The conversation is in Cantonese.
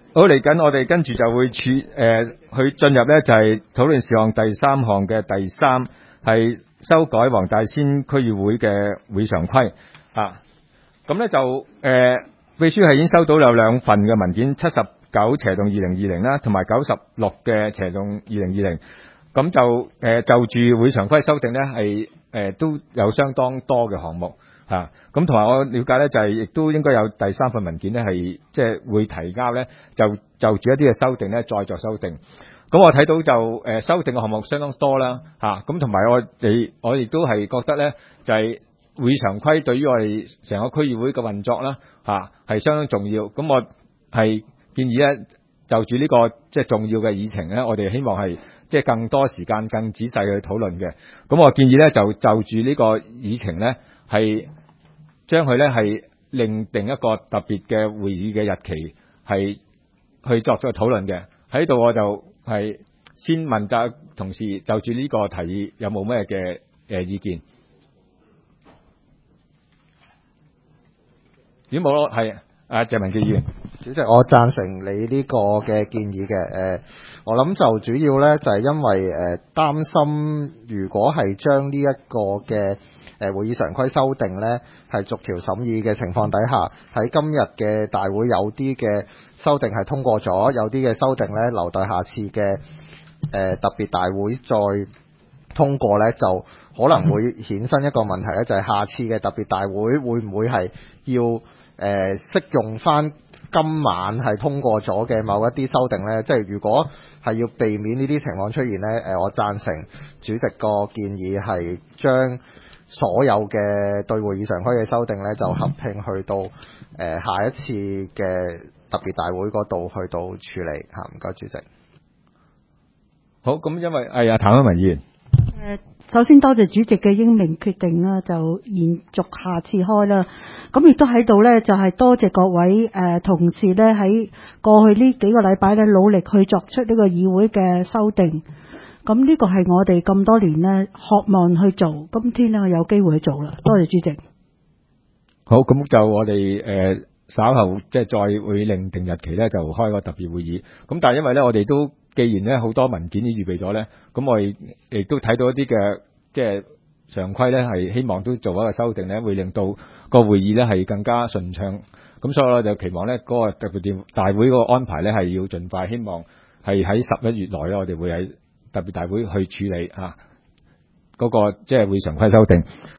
好，嚟緊我哋跟住就會去進入咧，就係討論事項第3項嘅第3係修改黃大仙區議會嘅會常規啊。咁咧就秘書係已經收到有2份嘅文件，79/2020啦，同埋96/2020。咁就住會常規修訂咧係都有相當多嘅項目嚇。咁同埋我了解咧就係亦都應該有第3份文件咧係即係會提交咧，就住一啲嘅修訂咧再作修訂。咁我睇到就修訂嘅項目相當多啦嚇。咁同埋我亦都係覺得咧就係會常規對於我哋成個區議會嘅運作啦嚇係相當重要。咁我係建議咧就住呢個即係重要嘅議程咧，我哋希望係即係更多時間、更仔細去討論嘅。咁我建議咧就住呢個議程咧係將佢咧係另定一個特別嘅會議嘅日期，係去作咗討論嘅。喺度我就係先問責同事就住呢個提議有冇咩嘅意見？如果冇咯，係謝文傑議員。 主席，我贊成你呢個嘅建議嘅。我諗就主要呢，就係因為擔心，如果係將呢一個嘅會議常規修訂呢，係逐條審議嘅情況底下，喺今日嘅大會有啲嘅修訂係通過咗，有啲嘅修訂呢留待下次嘅特別大會再通過呢，就可能會衍生一個問題呢，就係下次嘅特別大會會唔會係要適用翻今晚係通過咗嘅某一啲修訂呢？即係如果係要避免呢啲情況出現呢，我贊成主席個建議係將所有嘅對會議常規嘅修訂呢，就合併去到下一次嘅特別大會嗰度去到處理嚇。唔該，主席。 好，咁因為譚凱文議員。 首先多謝主席嘅英明決定啦，就延續下次開啦。咁亦都喺度呢，就係多謝各位同事呢，喺過去呢幾個禮拜呢，努力去作出呢個議會嘅修訂。咁呢個係我哋咁多年呢，渴望去做，今天呢，我有機會去做啦。多謝主席。 好，咁就我哋稍後即係再會另定日期呢，就開個特別會議。咁但係因為呢，我哋都既然呢好多文件已預備咗呢，咁我哋亦都睇到一啲嘅即係常規呢，係希望都做一個修訂呢，會令到個會議呢係更加順暢。咁所以我就期望呢嗰個特別大會嗰個安排呢，係要盡快，希望係喺11月內呢，我哋會喺特別大會去處理嗰個即係會常規修訂。